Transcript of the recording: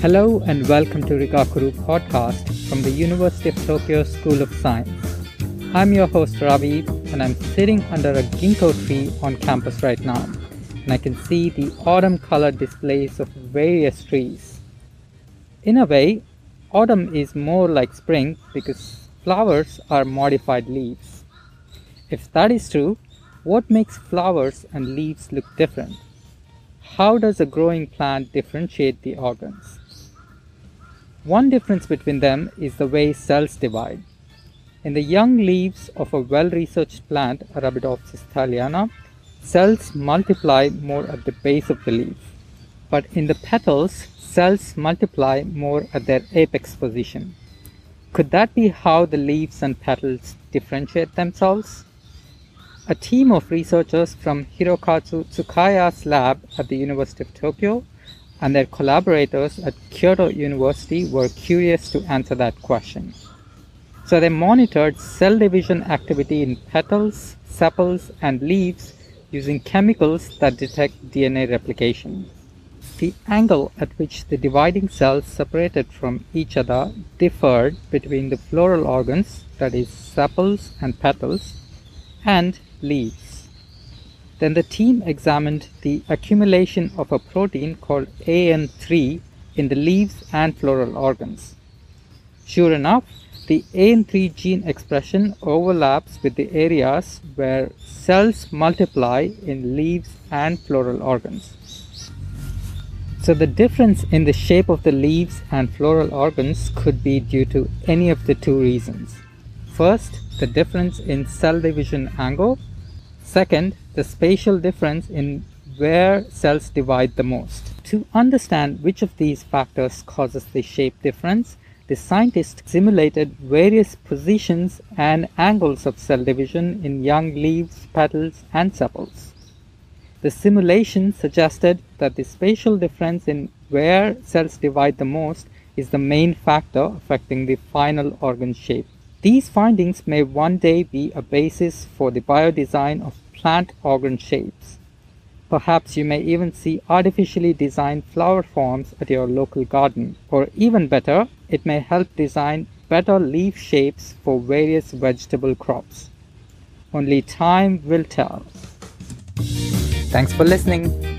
Hello and welcome to Rigakuru podcast from the University of Tokyo School of Science. I'm your host Ravi and I'm sitting under a ginkgo tree on campus right now, and I can see the autumn colored displays of various trees. In a way, autumn is more like spring because flowers are modified leaves. If that is true, what makes flowers and leaves look different? How does a growing plant differentiate the organs? One difference between them is the way cells divide. In the young leaves of a well-researched plant, Arabidopsis thaliana, cells multiply more at the base of the leaf. But in the petals, cells multiply more at their apex position. Could that be how the leaves and petals differentiate themselves? A team of researchers from Hirokazu Tsukaya's lab at the University of Tokyo and their collaborators at Kyoto University were curious to answer that question. So they monitored cell division activity in petals, sepals, and leaves using chemicals that detect DNA replication. The angle at which the dividing cells separated from each other differed between the floral organs, that is, sepals and petals, and leaves. Then the team examined the accumulation of a protein called AN3 in the leaves and floral organs. Sure enough, the AN3 gene expression overlaps with the areas where cells multiply in leaves and floral organs. So the difference in the shape of the leaves and floral organs could be due to any of the two reasons. First, the difference in cell division angle. Second, the spatial difference in where cells divide the most. To understand which of these factors causes the shape difference, the scientists simulated various positions and angles of cell division in young leaves, petals, and sepals. The simulation suggested that the spatial difference in where cells divide the most is the main factor affecting the final organ shape. These findings may one day be a basis for the biodesign of plant organ shapes. Perhaps you may even see artificially designed flower forms at your local garden. Or even better, it may help design better leaf shapes for various vegetable crops. Only time will tell. Thanks for listening.